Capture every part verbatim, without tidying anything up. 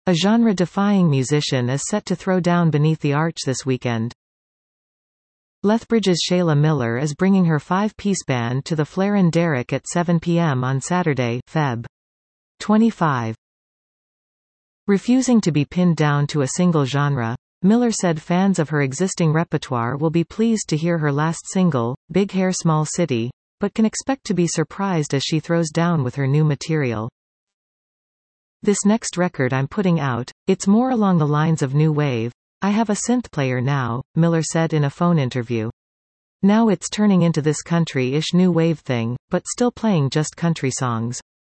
A genre-defying musician is set to throw down beneath the arch this weekend. Lethbridge's Shayla Miller is bringing her five-piece band to the Flare in Derrick at seven p m on Saturday, February twenty-fifth. Refusing to be pinned down to a single genre, Miller said fans of her existing repertoire will be pleased to hear her last single, Big Hair Small City, but can expect to be surprised as she throws down with her new material. This next record I'm putting out, it's more along the lines of new wave. I have a synth player now, Miller said in a phone interview. Now it's turning into this country-ish new wave thing, but still playing just country songs.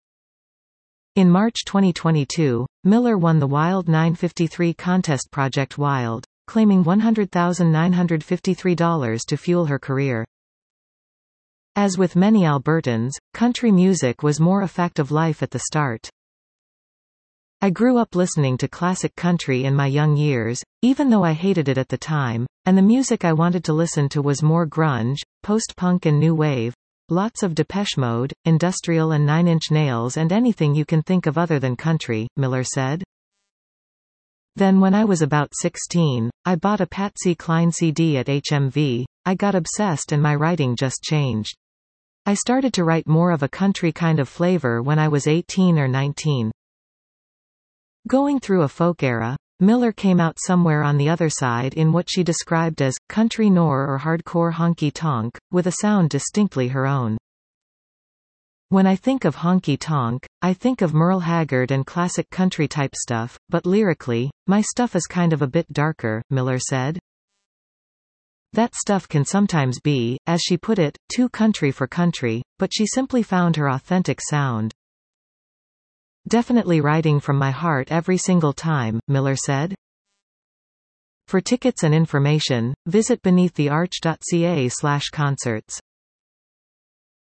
In March twenty twenty-two, Miller won the Wild nine fifty-three contest Project Wild, claiming one hundred thousand nine hundred fifty-three dollars to fuel her career. As with many Albertans, country music was more a fact of life at the start. I grew up listening to classic country in my young years, even though I hated it at the time, and the music I wanted to listen to was more grunge, post-punk and new wave. Lots of Depeche Mode, industrial and Nine Inch Nails and anything you can think of other than country, Miller said. Then when I was about sixteen, I bought a Patsy Cline C D at H M V, I got obsessed and my writing just changed. I started to write more of a country kind of flavor when I was eighteen or nineteen. Going through a folk era, Miller came out somewhere on the other side in what she described as country nor or hardcore honky-tonk, with a sound distinctly her own. When I think of honky-tonk, I think of Merle Haggard and classic country type stuff, but lyrically, my stuff is kind of a bit darker, Miller said. That stuff can sometimes be, as she put it, too country for country, but she simply found her authentic sound. Definitely writing from my heart every single time, Miller said. For tickets and information, visit beneath the arch dot c a slash concerts.